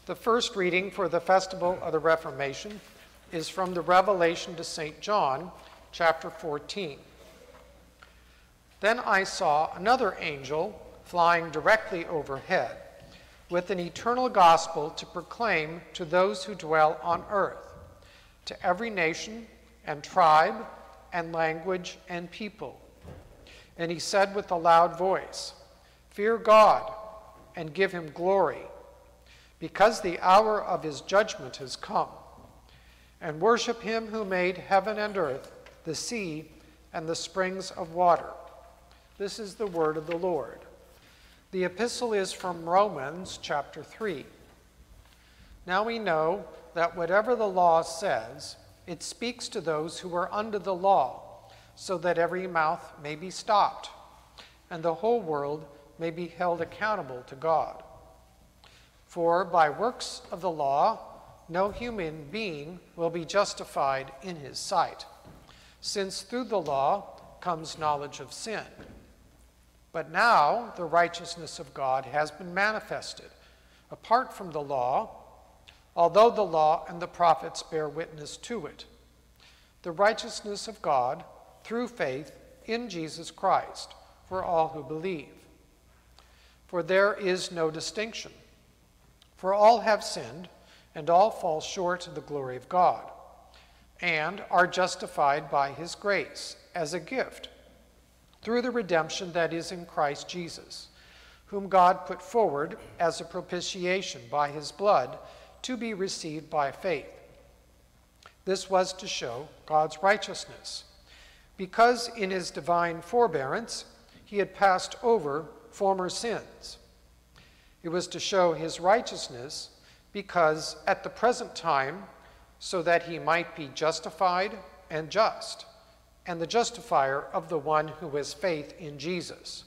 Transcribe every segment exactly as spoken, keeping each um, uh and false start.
The first reading for the Festival of the Reformation is from the Revelation to Saint John, chapter fourteen. Then I saw another angel flying directly overhead, with an eternal gospel to proclaim to those who dwell on earth, to every nation and tribe and language and people. And he said with a loud voice, "Fear God and give him glory, because the hour of his judgment has come, and worship him who made heaven and earth, the sea, and the springs of water." This is the word of the Lord. The epistle is from Romans chapter three. Now we know that whatever the law says, it speaks to those who are under the law, so that every mouth may be stopped, and the whole world may be held accountable to God. For by works of the law, no human being will be justified in his sight, since through the law comes knowledge of sin. But now the righteousness of God has been manifested, apart from the law, although the law and the prophets bear witness to it. The righteousness of God through faith in Jesus Christ for all who believe. For there is no distinction. For all have sinned, and all fall short of the glory of God, and are justified by his grace as a gift, through the redemption that is in Christ Jesus, whom God put forward as a propitiation by his blood to be received by faith. This was to show God's righteousness, because in his divine forbearance he had passed over former sins. It was to show his righteousness because at the present time, so that he might be justified and just, and the justifier of the one who has faith in Jesus.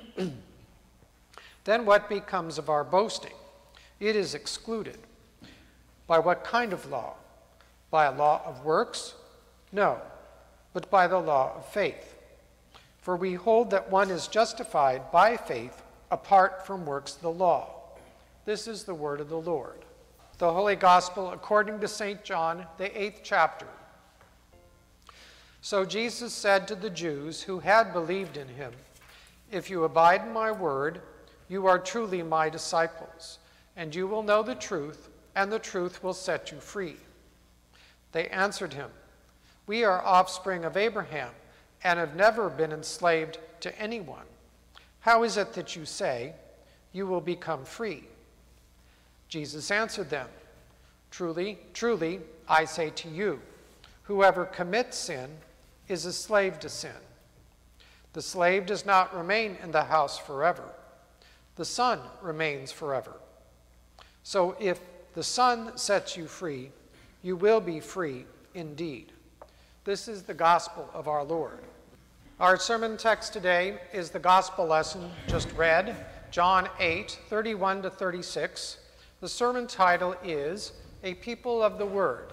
Then what becomes of our boasting? It is excluded. By what kind of law? By a law of works? No, but by the law of faith. For we hold that one is justified by faith apart from works of the law. This is the word of the Lord. The Holy Gospel according to Saint John, the eighth chapter. So Jesus said to the Jews who had believed in him, "If you abide in my word, you are truly my disciples, and you will know the truth, and the truth will set you free." They answered him, "We are offspring of Abraham, and have never been enslaved to anyone. How is it that you say, 'You will become free'?" Jesus answered them, "Truly, truly, I say to you, whoever commits sin is a slave to sin. The slave does not remain in the house forever. The Son remains forever. So if the Son sets you free, you will be free indeed." This is the gospel of our Lord. Our sermon text today is the gospel lesson just read, John eight, thirty-one to thirty-six. The sermon title is "A People of the Word."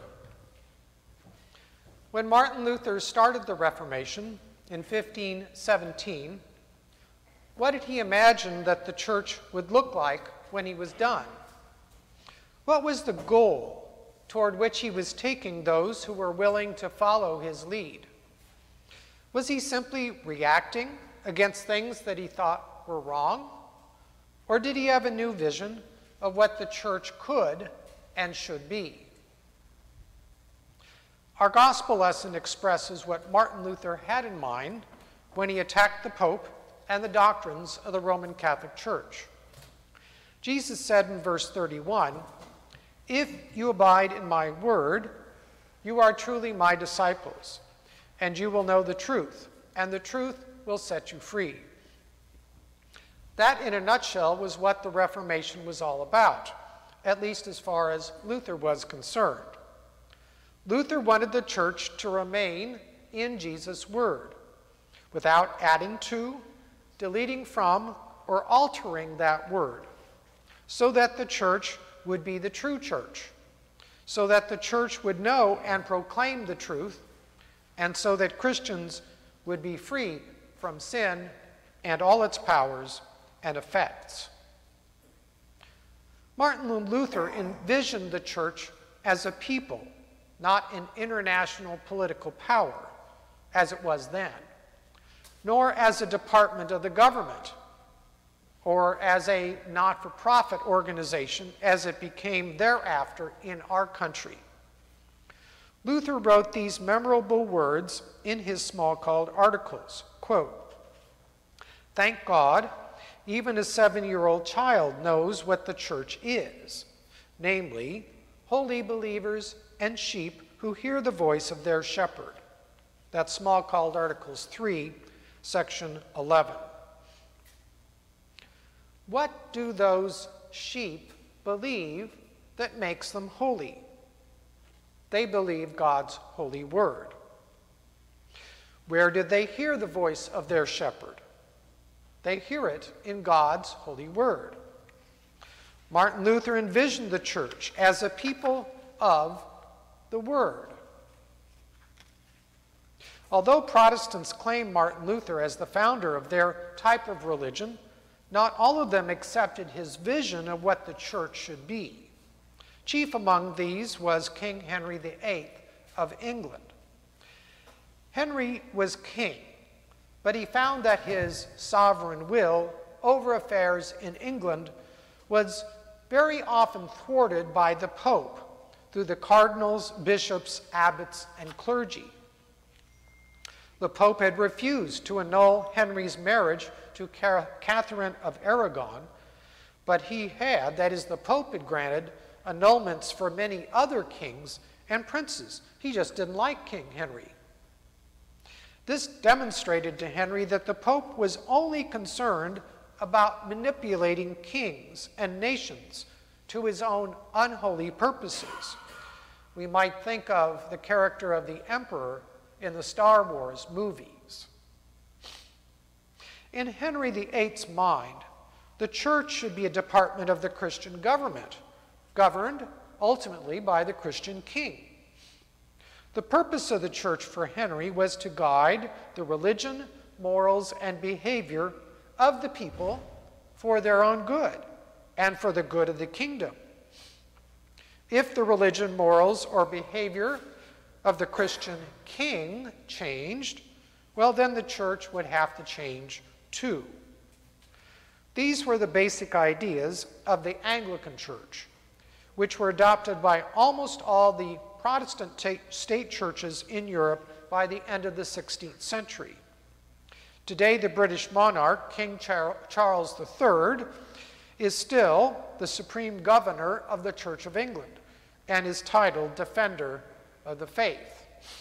When Martin Luther started the Reformation in fifteen seventeen, what did he imagine that the church would look like when he was done? What was the goal toward which he was taking those who were willing to follow his lead? Was he simply reacting against things that he thought were wrong? Or did he have a new vision of what the church could and should be? Our gospel lesson expresses what Martin Luther had in mind when he attacked the Pope and the doctrines of the Roman Catholic Church. Jesus said in verse thirty-one, "If you abide in my word, you are truly my disciples, and you will know the truth, and the truth will set you free." That, in a nutshell, was what the Reformation was all about, at least as far as Luther was concerned. Luther wanted the church to remain in Jesus' word, without adding to, deleting from, or altering that word, so that the church would be the true church, so that the church would know and proclaim the truth, and so that Christians would be free from sin and all its powers and effects. Martin Luther envisioned the church as a people, not an international political power, as it was then, nor as a department of the government, or as a not-for-profit organization, as it became thereafter in our country. Luther wrote these memorable words in his Smalcald Articles, quote, "Thank God, even a seven-year-old child knows what the church is, namely, holy believers and sheep who hear the voice of their shepherd." That's Smalcald Articles three, section eleven. What do those sheep believe that makes them holy? They believe God's holy word. Where did they hear the voice of their shepherd? They hear it in God's holy word. Martin Luther envisioned the church as a people of the word. Although Protestants claim Martin Luther as the founder of their type of religion, not all of them accepted his vision of what the church should be. Chief among these was King Henry the Eighth of England. Henry was king, but he found that his sovereign will over affairs in England was very often thwarted by the Pope through the cardinals, bishops, abbots, and clergy. The Pope had refused to annul Henry's marriage to Catherine of Aragon, but he had, that is, the Pope had granted annulments for many other kings and princes. He just didn't like King Henry. This demonstrated to Henry that the Pope was only concerned about manipulating kings and nations to his own unholy purposes. We might think of the character of the Emperor in the Star Wars movies. In Henry the Eighth's mind, the church should be a department of the Christian government, governed ultimately by the Christian king. The purpose of the church for Henry was to guide the religion, morals, and behavior of the people for their own good and for the good of the kingdom. If the religion, morals, or behavior of the Christian king changed, well, then the church would have to change too. These were the basic ideas of the Anglican Church, which were adopted by almost all the Protestant state churches in Europe by the end of the sixteenth century. Today, the British monarch, King Charles the Third, is still the supreme governor of the Church of England and is titled Defender of the Faith.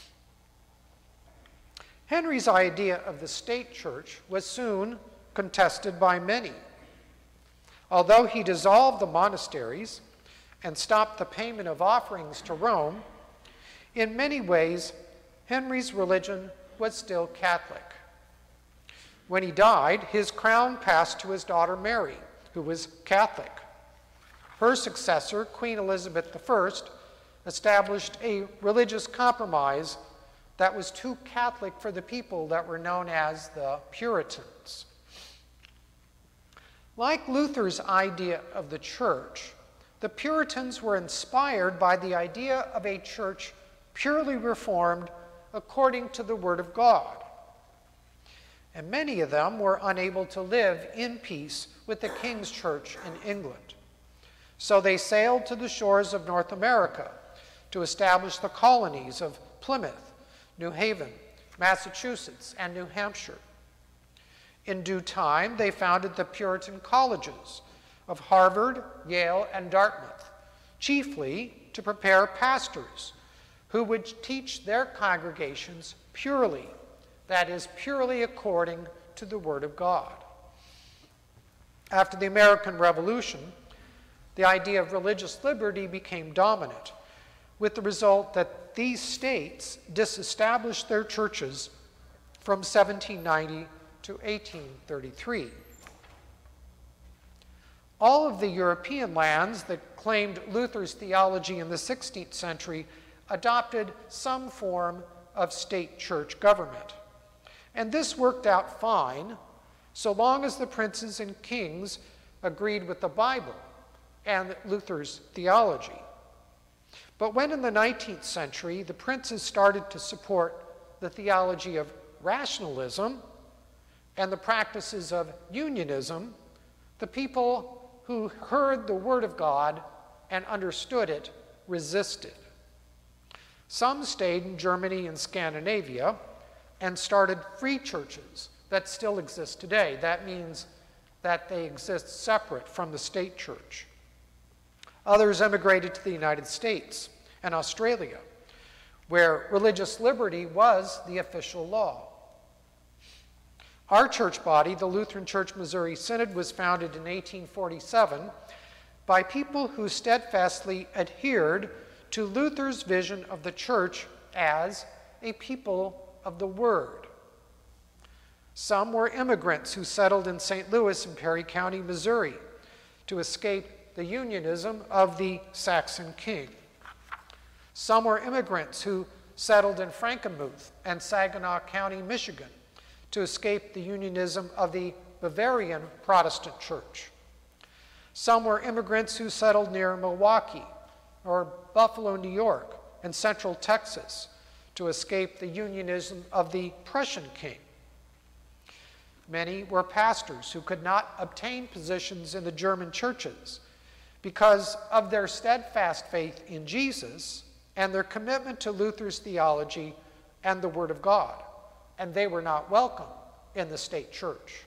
Henry's idea of the state church was soon contested by many. Although he dissolved the monasteries and stopped the payment of offerings to Rome, in many ways, Henry's religion was still Catholic. When he died, his crown passed to his daughter Mary, who was Catholic. Her successor, Queen Elizabeth the First, established a religious compromise that was too Catholic for the people that were known as the Puritans. Like Luther's idea of the church, the Puritans were inspired by the idea of a church purely reformed according to the Word of God. And many of them were unable to live in peace with the King's Church in England. So they sailed to the shores of North America to establish the colonies of Plymouth, New Haven, Massachusetts, and New Hampshire. In due time, they founded the Puritan colleges of Harvard, Yale, and Dartmouth, chiefly to prepare pastors who would teach their congregations purely, that is, purely according to the Word of God. After the American Revolution, the idea of religious liberty became dominant, with the result that these states disestablished their churches from seventeen ninety to eighteen thirty-three. All of the European lands that claimed Luther's theology in the sixteenth century adopted some form of state church government. And this worked out fine so long as the princes and kings agreed with the Bible and Luther's theology. But when in the nineteenth century the princes started to support the theology of rationalism and the practices of unionism, the people who heard the Word of God and understood it resisted. Some stayed in Germany and Scandinavia and started free churches that still exist today. That means that they exist separate from the state church. Others emigrated to the United States and Australia, where religious liberty was the official law. Our church body, the Lutheran Church Missouri Synod, was founded in eighteen forty-seven by people who steadfastly adhered to Luther's vision of the church as a people of the Word. Some were immigrants who settled in Saint Louis and Perry County, Missouri, to escape the unionism of the Saxon king. Some were immigrants who settled in Frankenmuth and Saginaw County, Michigan, to escape the unionism of the Bavarian Protestant Church. Some were immigrants who settled near Milwaukee or Buffalo, New York, and Central Texas to escape the unionism of the Prussian king. Many were pastors who could not obtain positions in the German churches because of their steadfast faith in Jesus and their commitment to Luther's theology and the Word of God, and they were not welcome in the state church.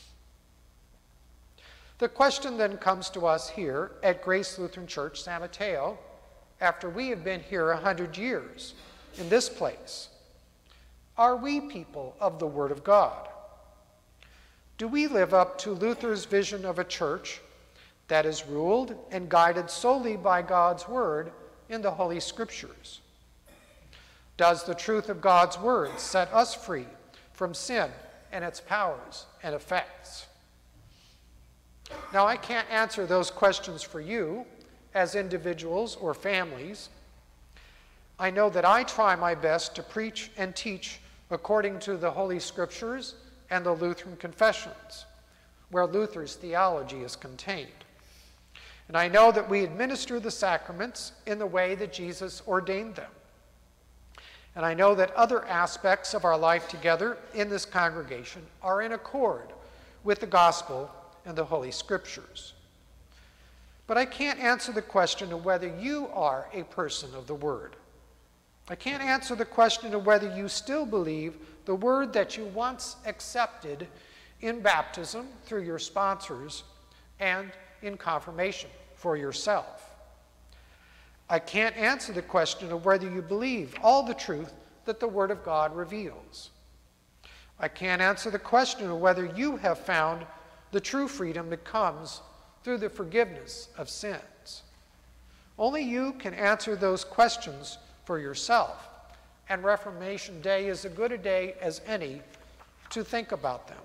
The question then comes to us here at Grace Lutheran Church, San Mateo, after we have been here a hundred years in this place. Are we people of the Word of God? Do we live up to Luther's vision of a church that is ruled and guided solely by God's Word in the Holy Scriptures? Does the truth of God's Word set us free from sin and its powers and effects? Now, I can't answer those questions for you as individuals or families. I know that I try my best to preach and teach according to the Holy Scriptures and the Lutheran confessions, where Luther's theology is contained. And I know that we administer the sacraments in the way that Jesus ordained them. And I know that other aspects of our life together in this congregation are in accord with the gospel and the Holy Scriptures. But I can't answer the question of whether you are a person of the Word. I can't answer the question of whether you still believe the Word that you once accepted in baptism through your sponsors and in confirmation for yourself. I can't answer the question of whether you believe all the truth that the Word of God reveals. I can't answer the question of whether you have found the true freedom that comes through the forgiveness of sins. Only you can answer those questions for yourself, and Reformation Day is as good a day as any to think about them.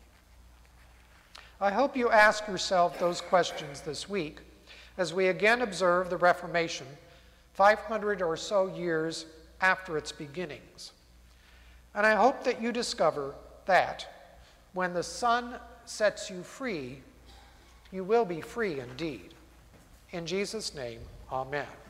I hope you ask yourself those questions this week as we again observe the Reformation five hundred or so years after its beginnings. And I hope that you discover that when the Son sets you free, you will be free indeed. In Jesus' name, amen.